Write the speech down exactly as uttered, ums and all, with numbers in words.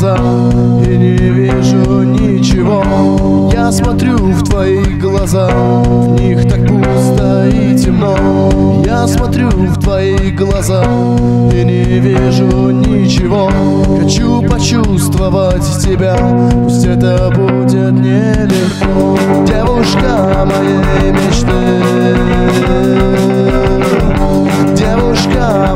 глаза и не вижу ничего. Я смотрю в твои глаза, в них так пусто и темно. Я смотрю в твои глаза и не вижу ничего. Хочу почувствовать тебя, пусть это будет нелегко. Девушка моей мечты, девушка